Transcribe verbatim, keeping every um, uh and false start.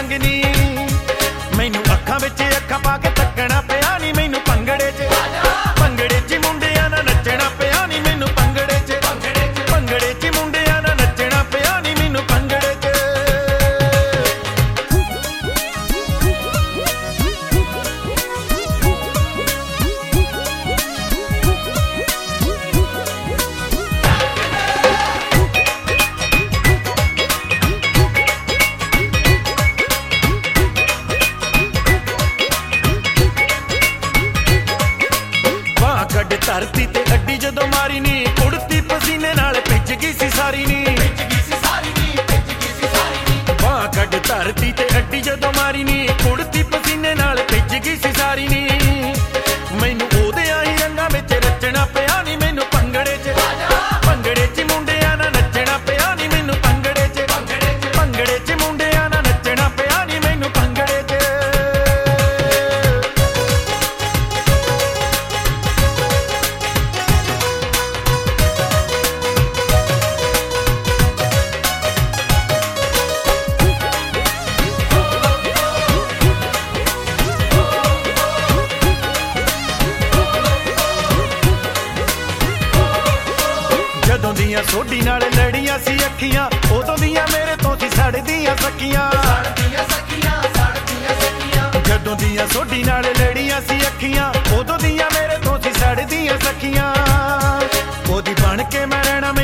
ਮੰਗਨੀ। ਮੈਨੂੰ ਅੱਖਾਂ ਵਿੱਚ ਅੱਖਾਂ ਪਾ ਕੇ ਤੱਕਣਾ ਪਿਆ ਨੀ ਮੈਨੂੰ ਭੰਗੜੇ 'ਚ, ਭੰਗੜੇ 'ਚ ਮੁੰਡਿਆਂ ਨਾਲ ਨੱਚਣਾ ਪਿਆ ਨੀ ਮੈਨੂੰ ਭੰਗੜੇ 'ਚ, ਭੰਗੜੇ 'ਚ ਮੁੰਡਿਆਂ ਨਾਲ ਨੱਚਣਾ ਪਿਆ ਨੀ ਮੈਨੂੰ ਭੰਗੜੇ 'ਚ। ਕੱਢ ਧਰਤੀ ਤੇ ਅੱਡੀ ਜਦੋਂ ਮਾਰੀ ਨੀ, ਕੁੜਤੀ ਪਸੀਨੇ ਨਾਲ ਭਿੱਜ ਗਈ ਸੀ ਸਾਰੀ ਨੀ, ਬਾਂਹ ਕੱਢ ਧਰਤੀ ਤੇ ਅੱਡੀ ਜਦੋਂ ਮਾਰੀ ਨੀ, ਕੁੜਤੀ ਪਸੀਨੇ ਨਾਲ ਭਿੱਜ ਗਈ ਸੀ ਸਾਰੀ ਨੀ। ਮੈਨੂੰ ਉਹਦਿਆਂ ਹੀ ਰੰਗਾਂ ਵਿੱਚ ਰਚਣਾ ਪਿਆ ਨੀ ਮੈਨੂੰ ਭੰਗੜੇ 'ਚ, ਭੰਗੜੇ 'ਚ ਮੁੰਡਿਆਂ ਨਾਲ ਨੱਚਣਾ ਪਿਆ ਨੀ ਮੈਨੂੰ ਭੰਗੜੇ 'ਚ, ਭੰਗੜੇ 'ਚ ਮੁੰਡਿਆਂ ਨਾਲ ਨੱਚਣਾ ਪਿਆ ਨੀ ਮੈਨੂੰ ਭੰਗੜੇ 'ਚ। ਜਦੋਂ ਦੀਆਂ ਸੋਢੀ ਨਾਲ ਲੜੀਆਂ ਸੀ ਅੱਖੀਆਂ, ਉਦੋਂ ਦੀਆਂ ਮੇਰੇ ਤੋਂ ਸੀ ਸੜਦੀਆਂ ਸੱਖੀਆਂ, ਜਦੋਂ ਦੀਆਂ ਸੋਢੀ ਨਾਲ ਲੜੀਆਂ ਸੀ ਅੱਖੀਆਂ, ਉਦੋਂ ਦੀਆਂ ਮੇਰੇ ਤੋਂ ਸੀ ਸੜਦੀਆਂ ਸੱਖੀਆਂ। ਉਹਦੀ ਬਣ ਕੇ ਮੈਂ ਰਹਿਣਾ